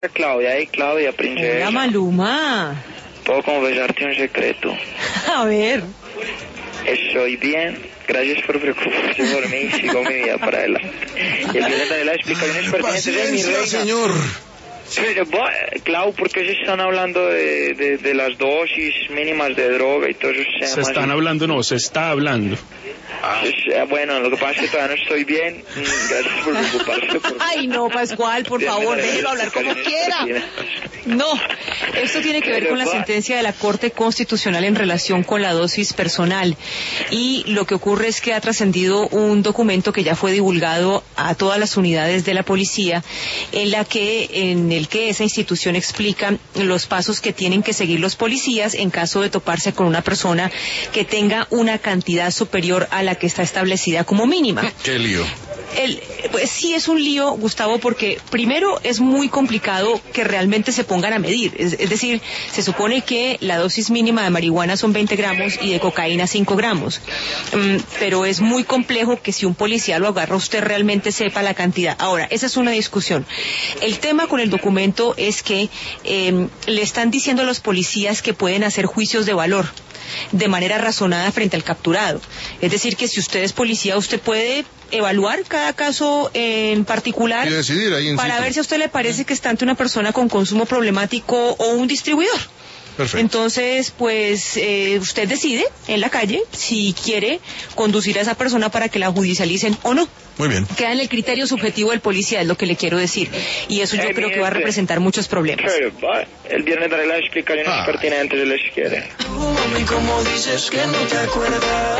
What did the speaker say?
Claudia y Claudia, princesa. Hola, Maluma. ¿Puedo confesarte un secreto? A ver. Estoy bien, gracias por preocuparse por mí y sigo mi vida para adelante. Y el viernes daré las explicaciones pertinentes de mi reina. Señor. Pero, Clau, ¿por qué se están hablando de las dosis mínimas de droga y todo eso? Se están hablando, no, se está hablando. Bueno, lo que pasa es que todavía no estoy bien. Gracias por preocuparse por mí. Ay, no, Pascual, por favor, déjelo hablar como quiera. No, esto tiene que ver con la sentencia de la Corte Constitucional en relación con la dosis personal. Y lo que ocurre es que ha trascendido un documento que ya fue divulgado a todas las unidades de la policía, en el que esa institución explica los pasos que tienen que seguir los policías en caso de toparse con una persona que tenga una cantidad superior a la que está establecida como mínima. ¡Qué lío! Pues sí es un lío, Gustavo, porque primero es muy complicado que realmente se pongan a medir. Es decir, se supone que la dosis mínima de marihuana son 20 gramos y de cocaína 5 gramos. Pero es muy complejo que si un policía lo agarra usted realmente sepa la cantidad. Ahora, esa es una discusión. El tema con el documento es que le están diciendo a los policías que pueden hacer juicios de valor de manera razonada frente al capturado. Es decir, que si usted es policía, usted puede evaluar cada caso en particular y decidir ahí en para sitio. ver si a usted le parece que está ante una persona con consumo problemático o un distribuidor. Perfecto. Entonces, pues, usted decide en la calle si quiere conducir a esa persona para que la judicialicen o no. Muy bien. Queda en el criterio subjetivo del policía, es lo que le quiero decir. Y eso yo creo que va a representar muchos problemas. El viernes daré las explicaciones pertinentes si les quiere. Como dices que no te acuerdas.